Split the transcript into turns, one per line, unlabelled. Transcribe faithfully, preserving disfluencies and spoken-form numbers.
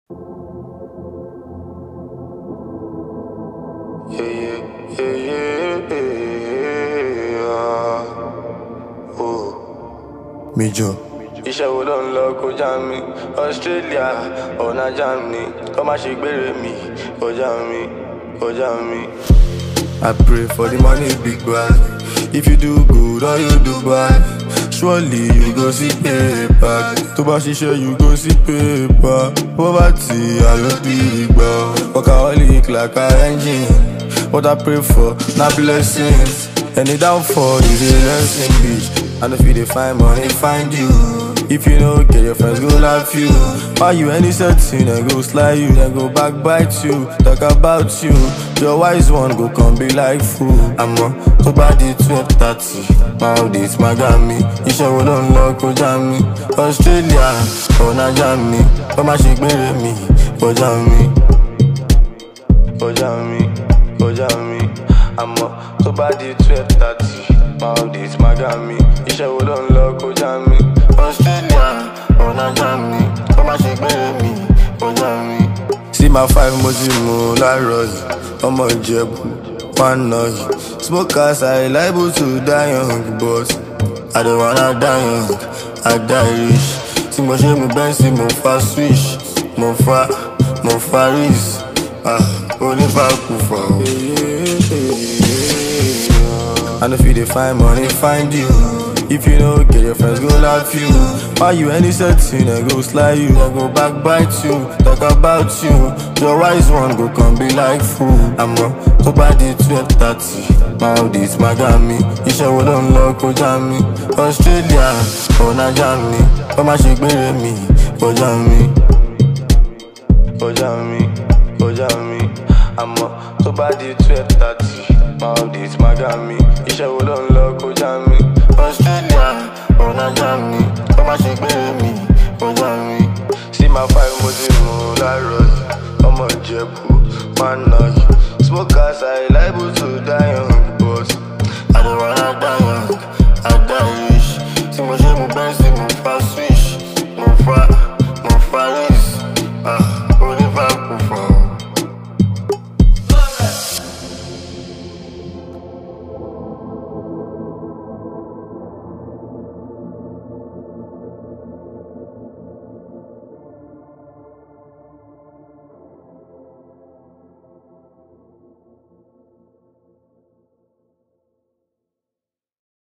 Yeah, yeah, yeah, yeah, yeah. Oh. Major. Iṣẹ́ wo ló ń lọ kọjá mi? Australia, ọ̀nà Germany. Kọ́ má ṣe gbére mi, kọjá mi, kọjá mi. I pray for the money, big boy. If you do good or you do bad, surely you go see paper. Tó bá ṣiṣẹ́, you go see paper. Poverty, I don't big boy. Workaholic like an engine. What I pray for, not blessings. Any downfall is a lesson, bitch. And if you dey find money, find you. If you don't get your friends, go laugh you. Buy you any setting, then go slide you, then go backbite you. Talk about you. Your wise one go come be like fool. I'm on to body twelve thirty. Maldives, Miami. Iṣẹ́ wo ló ń lọ kọjá mi? Australia, ọ̀nà Germany. Kọ́ má ṣe gbére mi, kọjá mi, kọjá mi, kọjá mi. I'm on to body twelve thirty. Maldives, Miami. Iṣẹ́ wo ló ń lọ kọjá mi? Australia, ọ̀nà Germany. Kọ́ má ṣe gbére mi, kọjá mi. See my five moji mo láàárọ̀ yìí. Ọmọ Ìjẹ̀bú, one night. Smokers are liable to die young, but I don't wanna die young, I die rich. Tí mo ṣe mi Benz, mo fa switch, mo fa, mo fa Reese. Ah, onífàkù fà ó. And if you dey find money, find you. If you don't get your friends, go laugh you. Buy you any setting, then go slide you, then go backbite you. Talk about you. Your wise one go come be like fool. I'm on to body twelve thirty. Maldives, Miami. Iṣẹ́ wo ló ń lọ kọjá mi? Australia, ọ̀nà Germany. Kọ́ má ṣe gbére mi, kọjá mi, kọjá mi, kọjá mi. I'm on to body twelve thirty. Maldives, Miami. Iṣẹ́ wo ló ń lọ kọjá mi? Australia, ọ̀nà Germany. Kọ́ má ṣe gbére mi, kọjá mi. See my five moji mo láàárọ̀ yìí. Ọmọ Ìjẹ̀bú, one night. Smokers are liable to die young, but I don't wanna die young, I die rich. Tí mo ṣe mo Benz, mo fa switch, mo fa.